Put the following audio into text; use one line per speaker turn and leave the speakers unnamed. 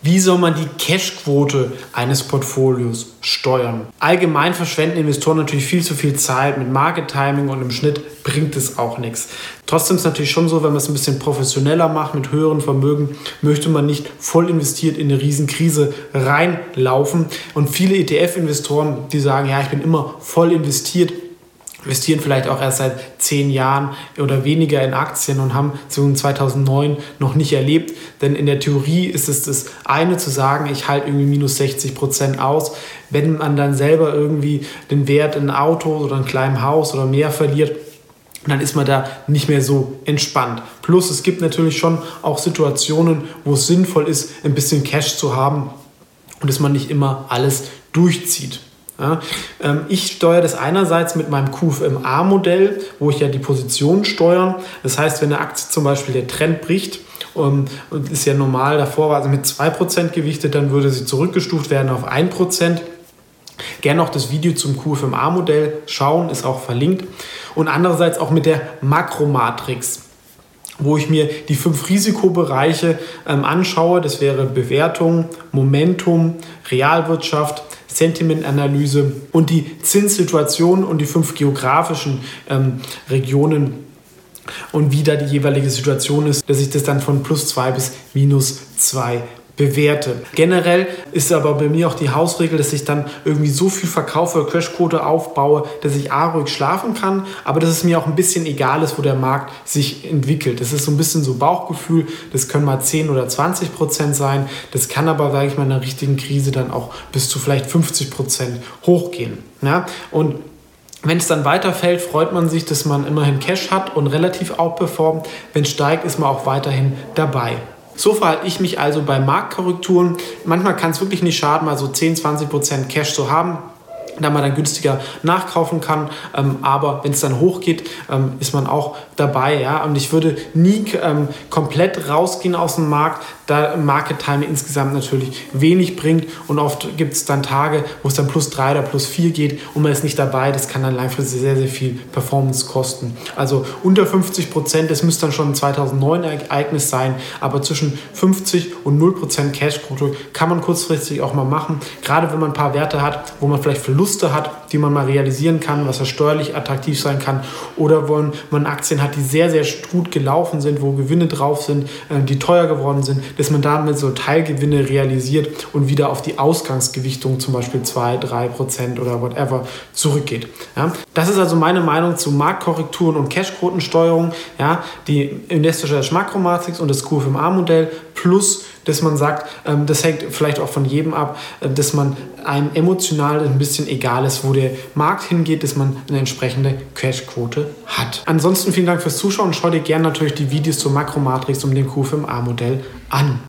Wie soll man die Cashquote eines Portfolios steuern? Allgemein verschwenden Investoren natürlich viel zu viel Zeit mit Market Timing und im Schnitt bringt es auch nichts. Trotzdem ist es natürlich schon so, wenn man es ein bisschen professioneller macht, mit höheren Vermögen, möchte man nicht voll investiert in eine Riesenkrise reinlaufen. Und viele ETF-Investoren, die sagen, ja, ich bin immer voll investieren vielleicht auch erst seit 10 Jahren oder weniger in Aktien und haben so 2009 noch nicht erlebt. Denn in der Theorie ist es das eine zu sagen, ich halte irgendwie minus 60% aus. Wenn man dann selber irgendwie den Wert in einem Auto oder einem kleinen Haus oder mehr verliert, dann ist man da nicht mehr so entspannt. Plus es gibt natürlich schon auch Situationen, wo es sinnvoll ist, ein bisschen Cash zu haben und dass man nicht immer alles durchzieht. Ja, ich steuere das einerseits mit meinem QFMA-Modell, wo ich ja die Position steuere. Das heißt, wenn eine Aktie zum Beispiel der Trend bricht und ist ja normal, davor war sie mit 2% gewichtet, dann würde sie zurückgestuft werden auf 1%. Gerne auch das Video zum QFMA-Modell schauen, ist auch verlinkt. Und andererseits auch mit der Makromatrix, wo ich mir die 5 Risikobereiche anschaue. Das wäre Bewertung, Momentum, Realwirtschaft, Sentimentanalyse und die Zinssituation und die 5 geografischen Regionen und wie da die jeweilige Situation ist, dass ich das dann von +2 bis -2 bewerte. Generell ist aber bei mir auch die Hausregel, dass ich dann irgendwie so viel verkaufe, Cashquote aufbaue, dass ich ruhig schlafen kann, aber dass es mir auch ein bisschen egal ist, wo der Markt sich entwickelt. Das ist so ein bisschen so Bauchgefühl, das können mal 10 oder 20% sein, das kann aber, sage ich mal, in einer richtigen Krise dann auch bis zu vielleicht 50% hochgehen. Ja? Und wenn es dann weiterfällt, freut man sich, dass man immerhin Cash hat und relativ outperformt. Wenn es steigt, ist man auch weiterhin dabei. So verhalte ich mich also bei Marktkorrekturen. Manchmal kann es wirklich nicht schaden, mal so 10-20% Cash zu haben, da man dann günstiger nachkaufen kann. Aber wenn es dann hochgeht, ist man auch dabei. Ja? Und ich würde nie komplett rausgehen aus dem Markt, da Market Timing insgesamt natürlich wenig bringt. Und oft gibt es dann Tage, wo es dann +3 oder +4 geht und man ist nicht dabei. Das kann dann langfristig sehr, sehr viel Performance kosten. Also unter 50%, das müsste dann schon ein 2009 Ereignis sein. Aber zwischen 50 und 0% Cashquote kann man kurzfristig auch mal machen. Gerade wenn man ein paar Werte hat, wo man vielleicht Verluste hat, die man mal realisieren kann, was ja steuerlich attraktiv sein kann. Oder wo man Aktien hat, die sehr, sehr gut gelaufen sind, wo Gewinne drauf sind, die teuer geworden sind, dass man damit so Teilgewinne realisiert und wieder auf die Ausgangsgewichtung, zum Beispiel 2-3% oder whatever, zurückgeht. Ja? Das ist also meine Meinung zu Marktkorrekturen und Cashquotensteuerung. Ja? Die Investor Makromatrix und das QFMA-Modell plus, dass man sagt, das hängt vielleicht auch von jedem ab, dass man einem emotional ein bisschen egal ist, wo der Markt hingeht, dass man eine entsprechende Cashquote hat. Ansonsten vielen Dank fürs Zuschauen und schau dir gerne natürlich die Videos zur Makromatrix und dem QFMA-Modell an.